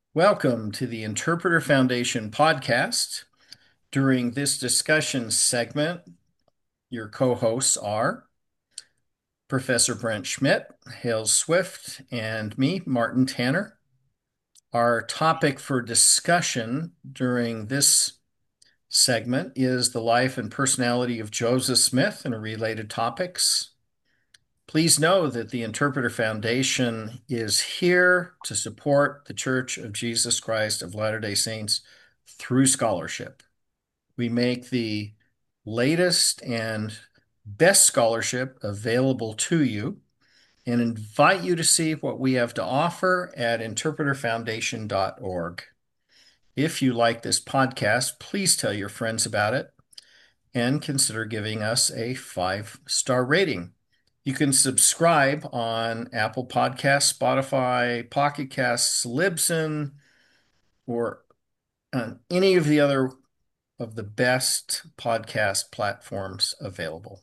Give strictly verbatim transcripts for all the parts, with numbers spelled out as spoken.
Welcome to the Interpreter Foundation podcast. During this discussion segment, your co-hosts are Professor Brent Schmidt, Hale Swift, and me, Martin Tanner. Our topic for discussion during this segment is the life and personality of Joseph Smith and related topics. Please know that the Interpreter Foundation is here to support the Church of Jesus Christ of Latter-day Saints through scholarship. We make the latest and best scholarship available to you and invite you to see what we have to offer at interpreter foundation dot org. If you like this podcast, please tell your friends about it and consider giving us a five-star rating. You can subscribe on Apple Podcasts, Spotify, Pocket Casts, Libsyn, or on any of the other of the best podcast platforms available.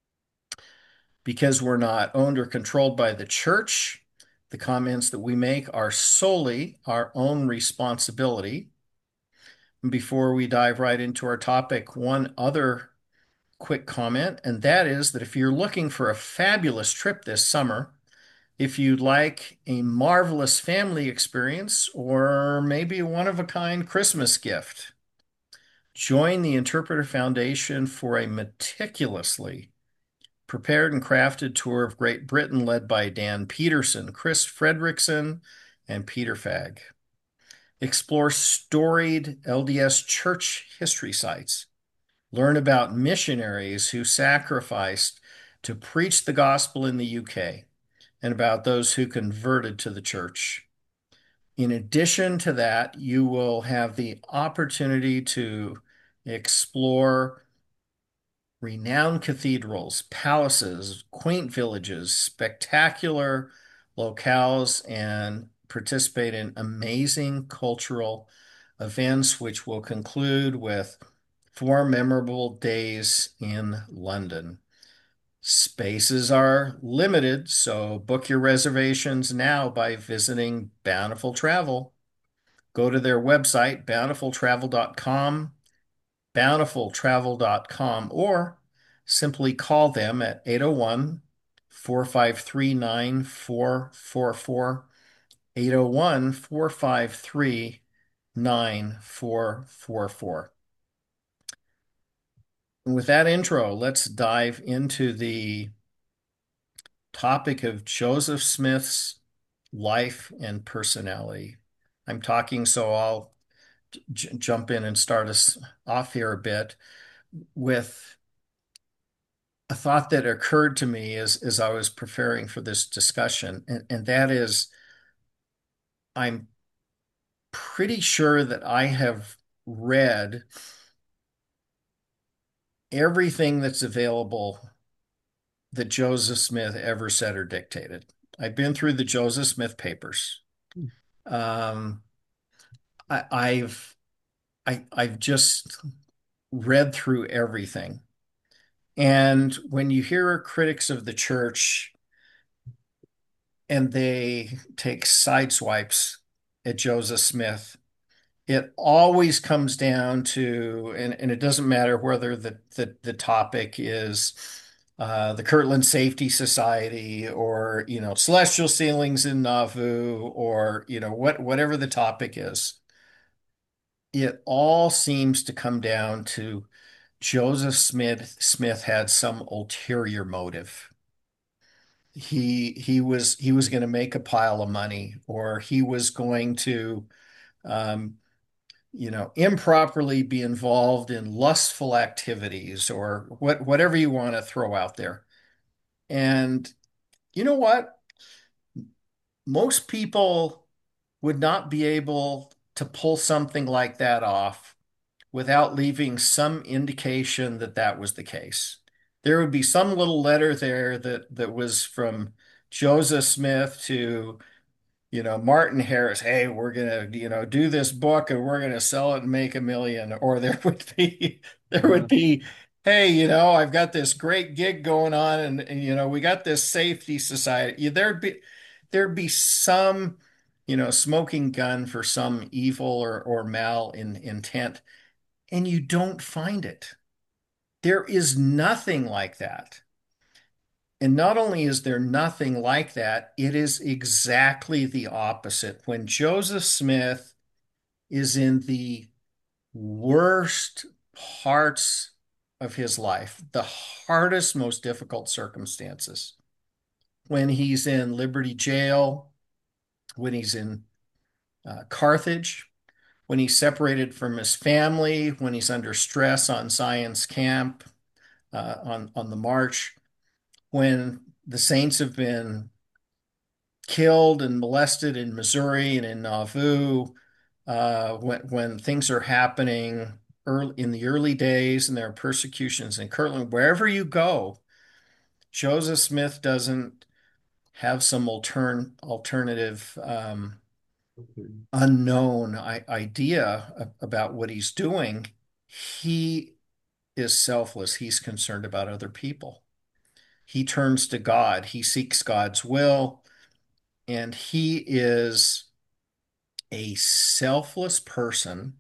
Because we're not owned or controlled by the church, the comments that we make are solely our own responsibility. Before we dive right into our topic, one other quick comment, and that is that if you're looking for a fabulous trip this summer, if you'd like a marvelous family experience or maybe a one-of-a-kind Christmas gift, join the Interpreter Foundation for a meticulously prepared and crafted tour of Great Britain led by Dan Peterson, Chris Fredrickson, and Peter Fagg. Explore storied L D S church history sites. Learn about missionaries who sacrificed to preach the gospel in the U K and about those who converted to the church. In addition to that, you will have the opportunity to explore renowned cathedrals, palaces, quaint villages, spectacular locales, and participate in amazing cultural events, which will conclude with four memorable days in London. Spaces are limited, so book your reservations now by visiting Bountiful Travel. Go to their website, bountiful travel dot com, bountiful travel dot com, or simply call them at eight oh one, four five three, nine four four four, eight oh one, four five three, nine four four four. And with that intro, let's dive into the topic of Joseph Smith's life and personality. I'm talking, so I'll j jump in and start us off here a bit with a thought that occurred to me as, as I was preparing for this discussion, and, and that is I'm pretty sure that I have read everything that's available that Joseph Smith ever said or dictated. I've been through the Joseph Smith papers. Um, I, I've I, I've just read through everything. And when you hear critics of the church and they take side swipes at Joseph Smith, it always comes down to, and, and it doesn't matter whether the, the, the topic is uh, the Kirtland Safety Society or, you know, celestial ceilings in Nauvoo or, you know, what, whatever the topic is, it all seems to come down to Joseph Smith Smith had some ulterior motive. He he was he was going to make a pile of money, or he was going to um, you know, improperly be involved in lustful activities or what whatever you want to throw out there. And you know what? Most people would not be able to pull something like that off without leaving some indication that that was the case. There would be some little letter there that that was from Joseph Smith to, you know, Martin Harris. Hey, we're gonna, you know, do this book and we're gonna sell it and make a million. Or there would be there would be, hey, you know, I've got this great gig going on, and, and you know, we got this safety society. There'd be there'd be some you know, smoking gun for some evil or, or mal in, intent, and you don't find it. There is nothing like that. And not only is there nothing like that, it is exactly the opposite. When Joseph Smith is in the worst parts of his life, the hardest, most difficult circumstances, when he's in Liberty Jail, when he's in uh, Carthage, when he's separated from his family, when he's under stress on Zion's camp, uh, on, on the march, when the saints have been killed and molested in Missouri and in Nauvoo, uh, when, when things are happening early, in the early days and there are persecutions in Kirtland, wherever you go, Joseph Smith doesn't have some altern, alternative um, unknown idea about what he's doing. He is selfless. He's concerned about other people. He turns to God. He seeks God's will, and he is a selfless person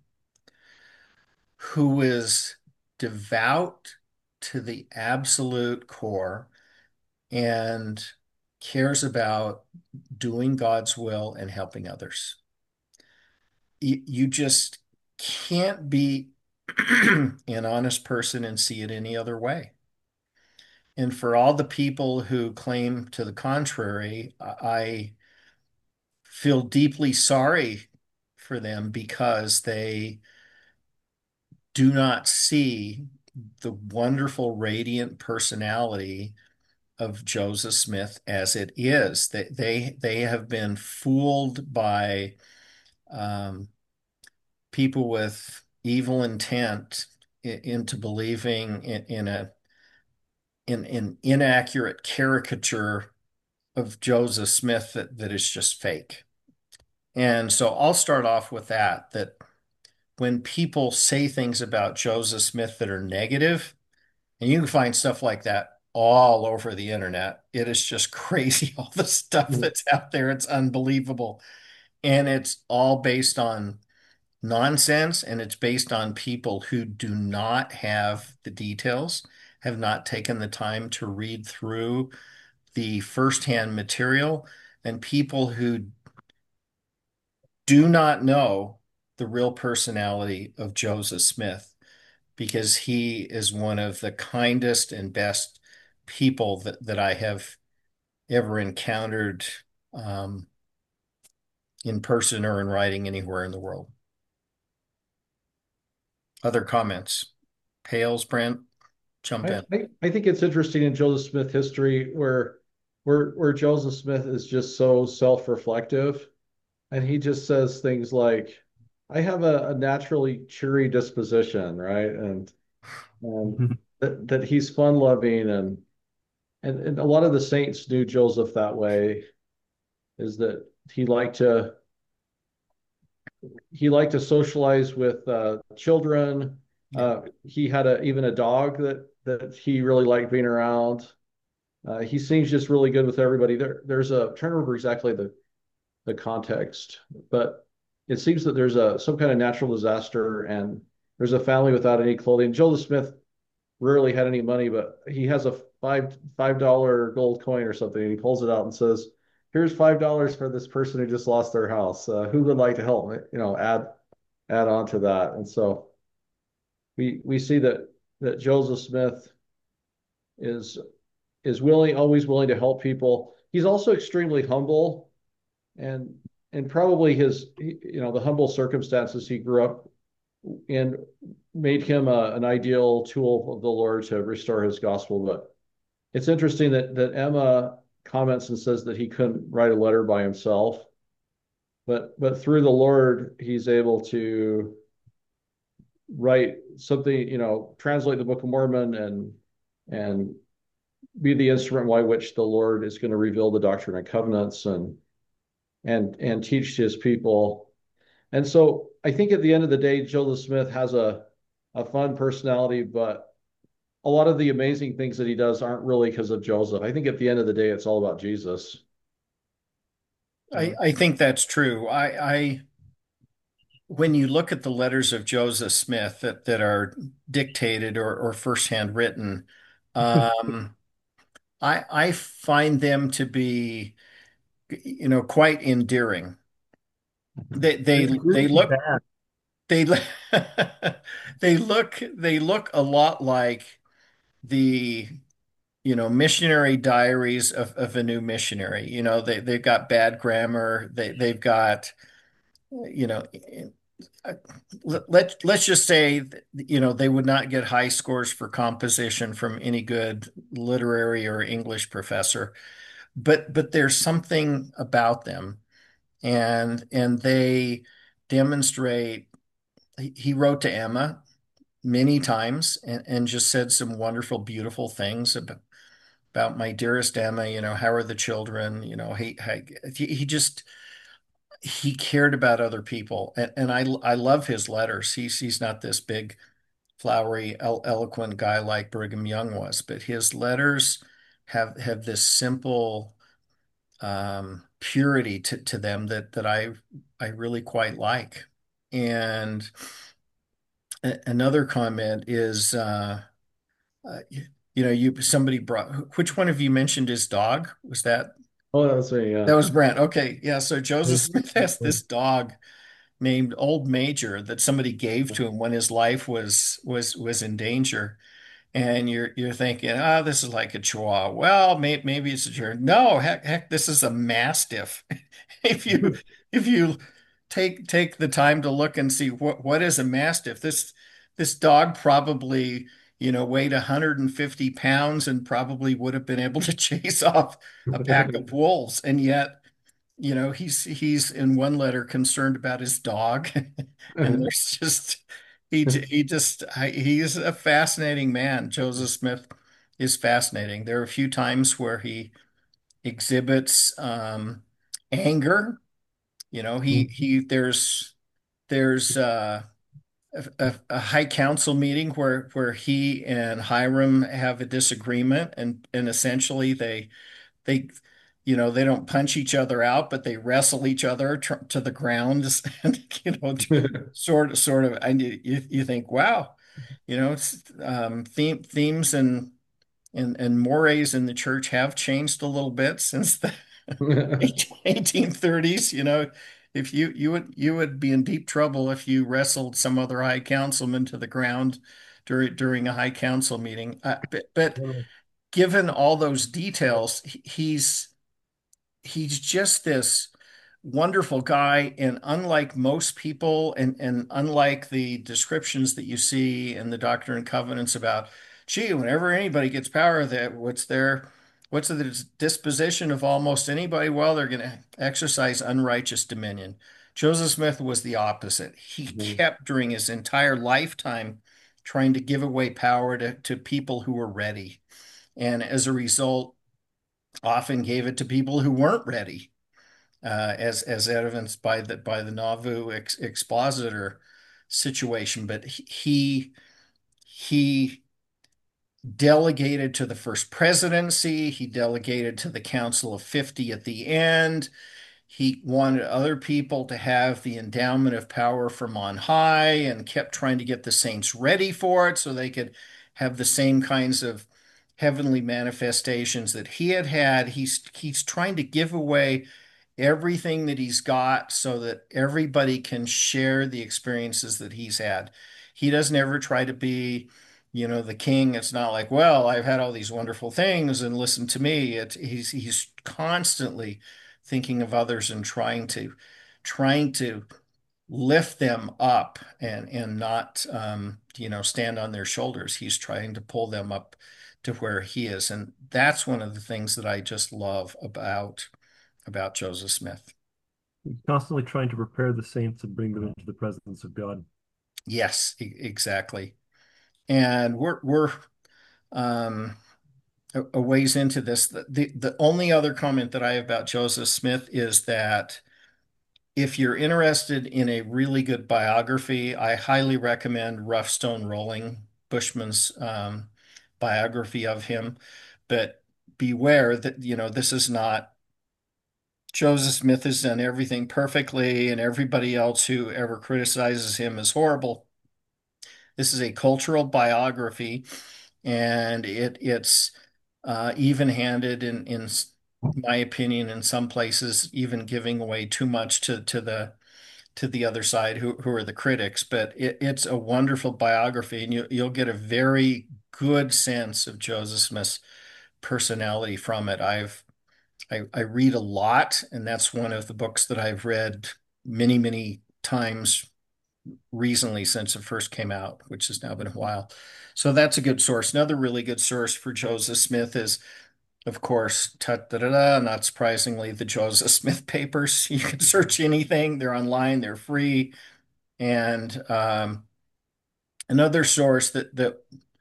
who is devout to the absolute core and cares about doing God's will and helping others. You, you just can't be an honest person and see it any other way. And for all the people who claim to the contrary, I feel deeply sorry for them because they do not see the wonderful, radiant personality of Joseph Smith as it is. They they they have been fooled by um, people with evil intent into believing in, in a in an inaccurate caricature of Joseph Smith that, that is just fake. And so I'll start off with that, that when people say things about Joseph Smith that are negative, and you can find stuff like that all over the internet. It is just crazy, all the stuff that's out there. It's unbelievable. And it's all based on nonsense, and it's based on people who do not have the details, have not taken the time to read through the firsthand material, and people who do not know the real personality of Joseph Smith, because he is one of the kindest and best people that, that I have ever encountered um, in person or in writing anywhere in the world. Other comments? Pales, Brent, jump I, in. I, I think it's interesting in Joseph Smith history where where where Joseph Smith is just so self-reflective, and he just says things like, I have a, a naturally cheery disposition, right? And and that, that he's fun-loving, and, and and a lot of the saints knew Joseph that way, is that he liked to he liked to socialize with uh, children. Yeah. Uh, he had a even a dog that that he really liked being around. Uh, he seems just really good with everybody. There, there's a I'm trying to remember exactly the the context, but it seems that there's a some kind of natural disaster, and there's a family without any clothing. Joseph Smith rarely had any money, but he has a five five dollar gold coin or something, and he pulls it out and says, "Here's five dollars for this person who just lost their house. Uh, who would like to help me? You know, add add on to that." And so we we see that that Joseph Smith is is willing, always willing to help people. He's also extremely humble, and and probably his, you know, the humble circumstances he grew up in made him a, an ideal tool of the Lord to restore his gospel. But it's interesting that that Emma comments and says that he couldn't write a letter by himself, but but through the Lord he's able to write something, you know, translate the Book of Mormon, and and be the instrument by which the Lord is going to reveal the Doctrine and Covenants, and and and teach his people. And so I think at the end of the day, Joseph Smith has a a fun personality, but a lot of the amazing things that he does aren't really because of Joseph. I think at the end of the day, it's all about Jesus. I, So I think that's true. I, I when you look at the letters of Joseph Smith that, that are dictated or, or firsthand written, um, I I find them to be, you know, quite endearing. They they They're they really look bad. they they look they look a lot like the, you know, missionary diaries of, of a new missionary. You know, they they've got bad grammar. They they've got, you know, let, let let's just say, you know, they would not get high scores for composition from any good literary or English professor. But but there's something about them, and and they demonstrate. He he wrote to Emma many times and, and just said some wonderful, beautiful things about, about my dearest Emma, you know, how are the children? You know, he, he, he just, he cared about other people. And, and I, I love his letters. He's, he's not this big, flowery, elo eloquent guy like Brigham Young was, but his letters have, have this simple, um, purity to, to them that, that I, I really quite like. And a- another comment is, uh, Uh, you, you know, you somebody brought, which one of you mentioned his dog? Was that oh, that's me, yeah. that was Brent? Okay, yeah. So Joseph Smith has this dog named Old Major that somebody gave to him when his life was was was in danger. And you're you're thinking, oh, this is like a Chihuahua. Well, may, maybe it's a German. No, heck, heck, this is a Mastiff. If you if you take take the time to look and see what what is a Mastiff, this this dog probably, you know, weighed one hundred fifty pounds and probably would have been able to chase off a pack of wolves. And yet, you know, he's he's in one letter concerned about his dog, and there's just he he just I, he's a fascinating man. Joseph Smith is fascinating. There are a few times where he exhibits um, anger. You know, he he there's there's uh, a, a, a high council meeting where where he and Hiram have a disagreement, and and essentially they they you know they don't punch each other out, but they wrestle each other tr to the ground. And you know, sort of sort of and you you you think, wow, you know, it's, um theme themes and and and mores in the church have changed a little bit since the eighteen thirties. You know, if you you would you would be in deep trouble if you wrestled some other high councilman to the ground during during a high council meeting. Uh, but, but given all those details, he- he's he's just this wonderful guy. And unlike most people, and, and unlike the descriptions that you see in the Doctrine and Covenants about, gee, whenever anybody gets power, that what's their what's the disposition of almost anybody? Well, they're going to exercise unrighteous dominion. Joseph Smith was the opposite. He kept during his entire lifetime trying to give away power to, to people who were ready. And as a result, often gave it to people who weren't ready, uh, as as evidenced by the by the Nauvoo ex expositor situation. But he he delegated to the first presidency. He delegated to the Council of fifty at the end. He wanted other people to have the endowment of power from on high, and kept trying to get the saints ready for it so they could have the same kinds of heavenly manifestations that he had had. He's he's trying to give away everything that he's got so that everybody can share the experiences that he's had. He doesn't ever try to be, you know, the king. It's not like, well, I've had all these wonderful things and listen to me. It, he's he's constantly thinking of others and trying to trying to lift them up, and and not, um, you know, stand on their shoulders. He's trying to pull them up to where he is, and that's one of the things that I just love about about Joseph Smith. He's constantly trying to prepare the saints and bring them into the presence of God. Yes, e- exactly. And we're we're um, a, a ways into this. The, the the only other comment that I have about Joseph Smith is that if you're interested in a really good biography, I highly recommend Rough Stone Rolling, Bushman's um, biography of him. But beware that, you know, this is not Joseph Smith has done everything perfectly, and everybody else who ever criticizes him is horrible. This is a cultural biography, and it it's uh, even-handed in in my opinion, in some places, even giving away too much to to the to the other side, who who are the critics. But it, it's a wonderful biography, and you you'll get a very good sense of Joseph Smith's personality from it. I've I, I read a lot, and that's one of the books that I've read many, many times recently since it first came out, which has now been a while. So that's a good source. Another really good source for Joseph Smith is, of course, ta da da da, not surprisingly, the Joseph Smith papers. You can search anything, they're online, they're free. And um, another source that that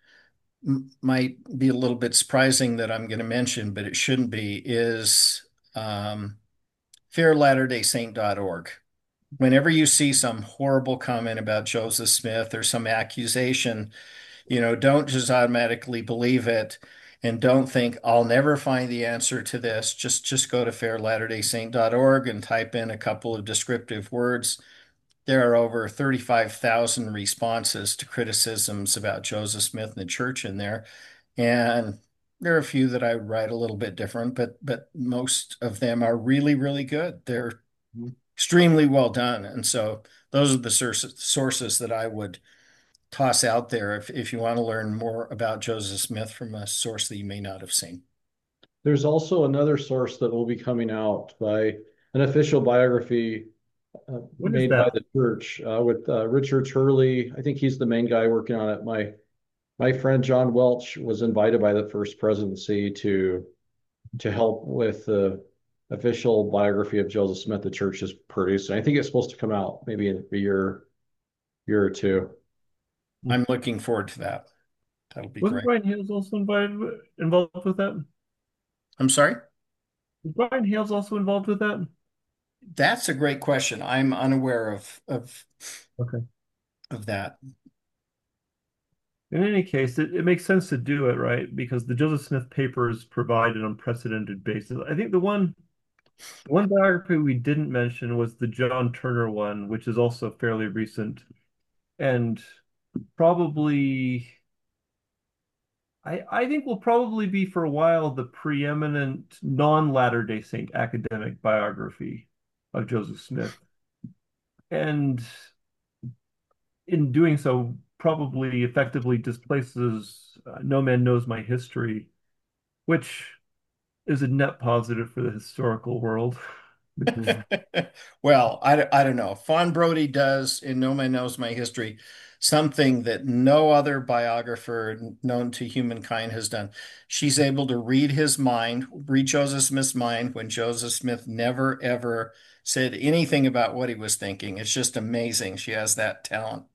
might be a little bit surprising that I'm going to mention, but it shouldn't be, is um, fair latter day saint dot org. Whenever you see some horrible comment about Joseph Smith or some accusation, you know, don't just automatically believe it, and don't think I'll never find the answer to this. Just just go to fair latter day saint dot org and type in a couple of descriptive words. There are over thirty-five thousand responses to criticisms about Joseph Smith and the church in there. And there are a few that I write a little bit different, but but most of them are really, really good. They're extremely well done. And so those are the sources sources that I would toss out there if, if you want to learn more about Joseph Smith from a source that you may not have seen. There's also another source that will be coming out by an official biography uh, What is made by that? the church uh, with uh, Richard Turley. I think he's the main guy working on it. My my friend John Welch was invited by the First Presidency to to help with the official biography of Joseph Smith the church has produced. And I think it's supposed to come out maybe in a year year or two. I'm looking forward to that. That'll be Wasn't great. Brian Hales also invited, involved with that? I'm sorry? Was Brian Hales also involved with that? That's a great question. I'm unaware of of Okay. of that. In any case, it, it makes sense to do it, right? Because the Joseph Smith papers provide an unprecedented basis. I think the one one biography we didn't mention was the John Turner one, which is also fairly recent and probably I, I think will probably be for a while the preeminent non-Latter-day Saint academic biography of Joseph Smith. And in doing so, probably effectively displaces uh, No Man Knows My History, which is a net positive for the historical world. Because Well, I, I don't know. Fawn Brody does in No Man Knows My History something that no other biographer known to humankind has done. She's able to read his mind, read Joseph Smith's mind when Joseph Smith never, ever said anything about what he was thinking. It's just amazing. She has that talent.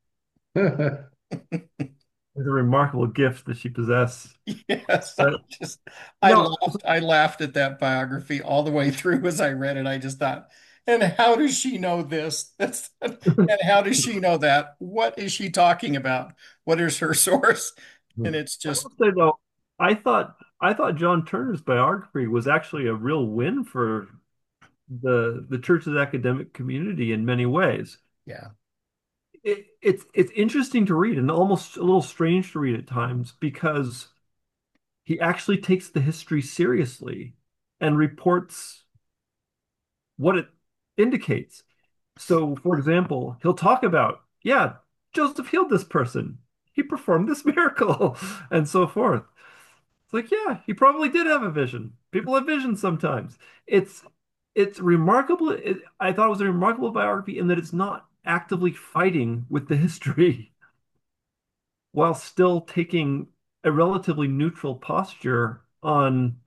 it's a remarkable gift that she possesses. Yes, I But just I no, laughed. I laughed at that biography all the way through as I read it. I just thought, and how does she know this? That's and how does she know that? What is she talking about? What is her source? And it's I just, will say though, I thought I thought John Turner's biography was actually a real win for the the church's academic community in many ways. yeah. It, it's it's interesting to read and almost a little strange to read at times because he actually takes the history seriously and reports what it indicates. So, for example, he'll talk about, yeah, Joseph healed this person. He performed this miracle, and so forth. It's like, yeah, he probably did have a vision. People have visions sometimes. It's it's remarkable. It, I thought it was a remarkable biography in that it's not actively fighting with the history while still taking a relatively neutral posture on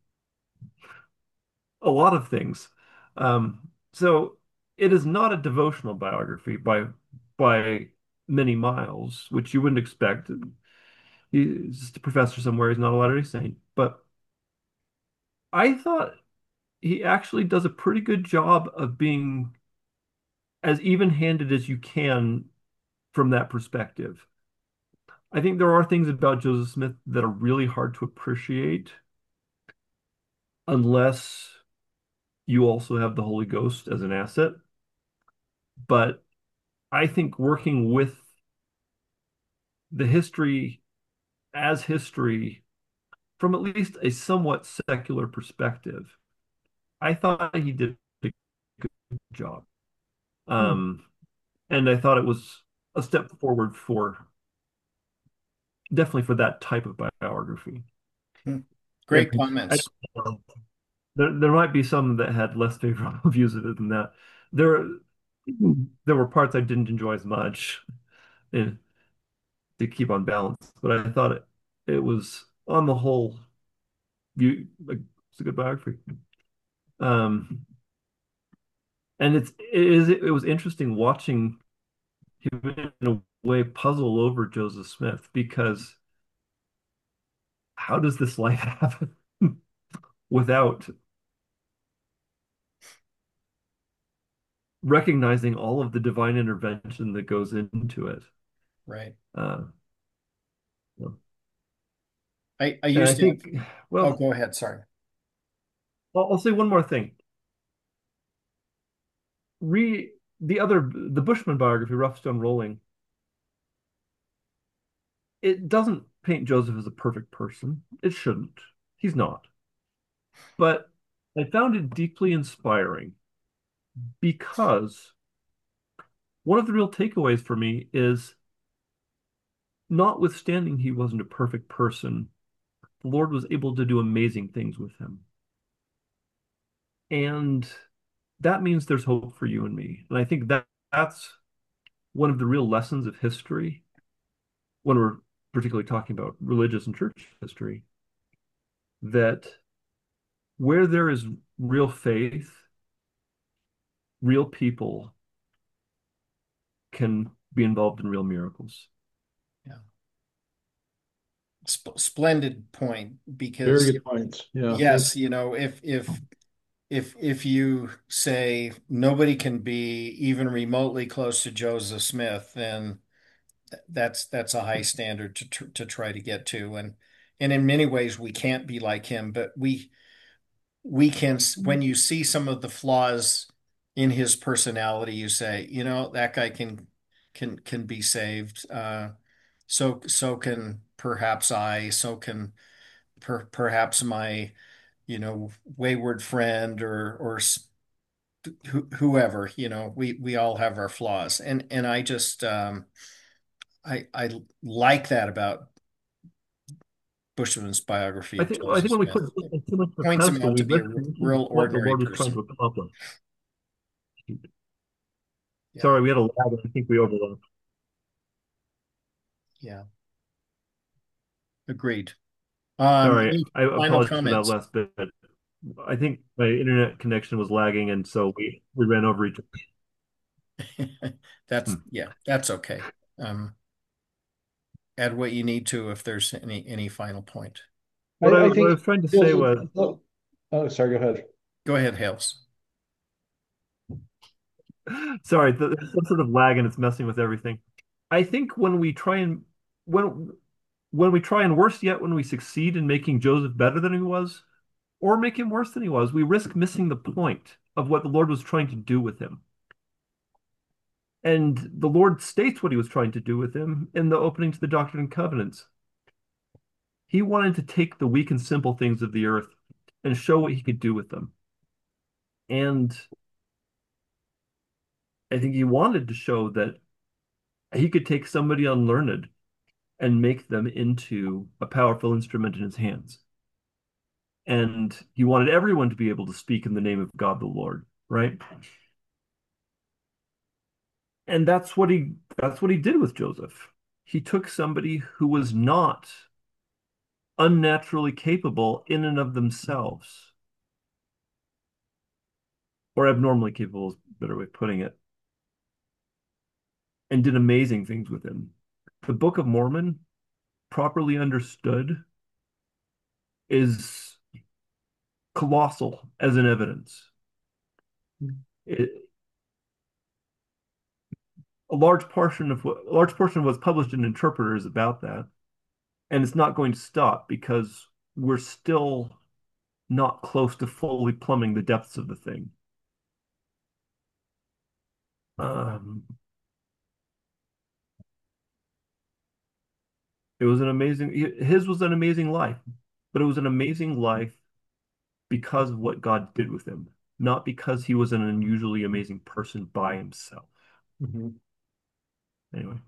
a lot of things. Um, so it is not a devotional biography by by many miles, which you wouldn't expect. He's just a professor somewhere. He's not a Latter-day Saint, but I thought he actually does a pretty good job of being as even-handed as you can from that perspective. I think there are things about Joseph Smith that are really hard to appreciate unless you also have the Holy Ghost as an asset. But I think working with the history as history from at least a somewhat secular perspective, I thought he did a good job. Hmm. Um, and I thought it was a step forward for definitely for that type of biography. Hmm. Great And I, comments. there, there might be some that had less favorable views of it than that. There, there were parts I didn't enjoy as much, and to keep on balance. But I thought it, it was on the whole, you like, it's a good biography. Um, and it's it is it was interesting watching him in a way puzzle over Joseph Smith because how does this life happen without recognizing all of the divine intervention that goes into it? Right. Uh, well, I, I and I used to have, think, oh, well, go ahead. Sorry. I'll, I'll say one more thing. Re the other the Bushman biography, Rough Stone Rolling, it doesn't paint Joseph as a perfect person. It shouldn't. He's not. But I found it deeply inspiring because one of the real takeaways for me is notwithstanding he wasn't a perfect person, the Lord was able to do amazing things with him. And that means there's hope for you and me. And I think that that's one of the real lessons of history when we're particularly talking about religious and church history, that where there is real faith, real people can be involved in real miracles. Yeah. Sp Splendid point Very because good points. Yeah. yes, It's you know, if if if if you say nobody can be even remotely close to Joseph Smith, then th- that's that's a high standard to tr to try to get to. And and in many ways we can't be like him, but we we can s- when you see some of the flaws in his personality, you say, you know, that guy can can can be saved. Uh, so so can perhaps I, so can per, perhaps my, you know, wayward friend or or s- who, whoever, you know, we we all have our flaws. And and I just um I I like that about Bushman's biography I of think I think Joseph when we put Smith. too much of a Points him pedestal, out we to be risk a r- missing real what the ordinary Lord was trying to person. accomplish. Yeah, Sorry, we had a lag. I think we overlapped. yeah, agreed. Um, Sorry, any I final apologize for that comments? last bit. I think my internet connection was lagging, and so we we ran over each other. That's Hmm. yeah, that's okay. Um, add what you need to if there's any any final point. What I, I, I what I think was trying to say feels was, oh, oh sorry, go ahead. Go ahead, Hales. sorry, th- there's some sort of lag, and it's messing with everything. I think when we try and when when we try and worse yet, when we succeed in making Joseph better than he was, or make him worse than he was, we risk missing the point of what the Lord was trying to do with him. And the Lord states what he was trying to do with him in the opening to the Doctrine and Covenants. He wanted to take the weak and simple things of the earth and show what he could do with them. And I think he wanted to show that he could take somebody unlearned and make them into a powerful instrument in his hands. And he wanted everyone to be able to speak in the name of God the Lord, right? And that's what he that's what he did with Joseph. He took somebody who was not unnaturally capable in and of themselves, or abnormally capable is a better way of putting it, and did amazing things with him. The Book of Mormon, properly understood, is colossal as an evidence. It, a large portion of what a large portion of what's published in Interpreter is about that, and it's not going to stop because we're still not close to fully plumbing the depths of the thing. Um, it was an amazing, his was an amazing life, but it was an amazing life because of what God did with him, not because he was an unusually amazing person by himself. Mhm. Anyway,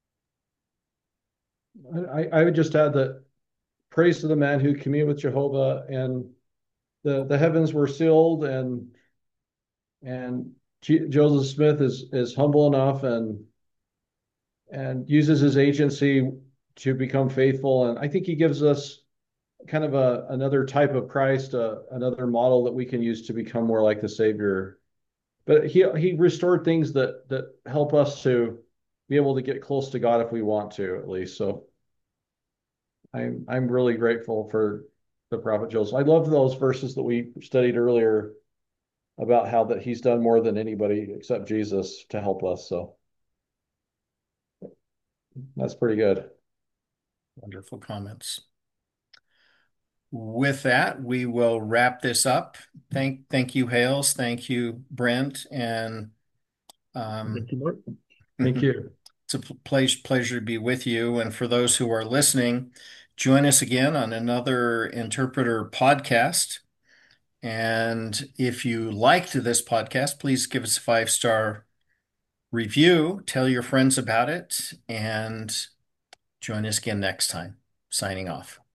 I, I would just add that praise to the man who communed with Jehovah, and the, the heavens were sealed, and and G Joseph Smith is is humble enough and and uses his agency to become faithful. And I think he gives us kind of a another type of Christ, uh, another model that we can use to become more like the Savior. But he he restored things that that help us to be able to get close to God if we want to, at least. So I'm I'm really grateful for the prophet Joseph. I love those verses that we studied earlier about how that he's done more than anybody except Jesus to help us. So that's pretty good. Wonderful comments. With that, we will wrap this up. Thank, thank you, Hales. Thank you, Brent. And um, thank you, Mark. Thank you. it's a pleasure, pleasure to be with you. And for those who are listening, join us again on another Interpreter podcast. And if you liked this podcast, please give us a five-star review, tell your friends about it, and join us again next time. Signing off.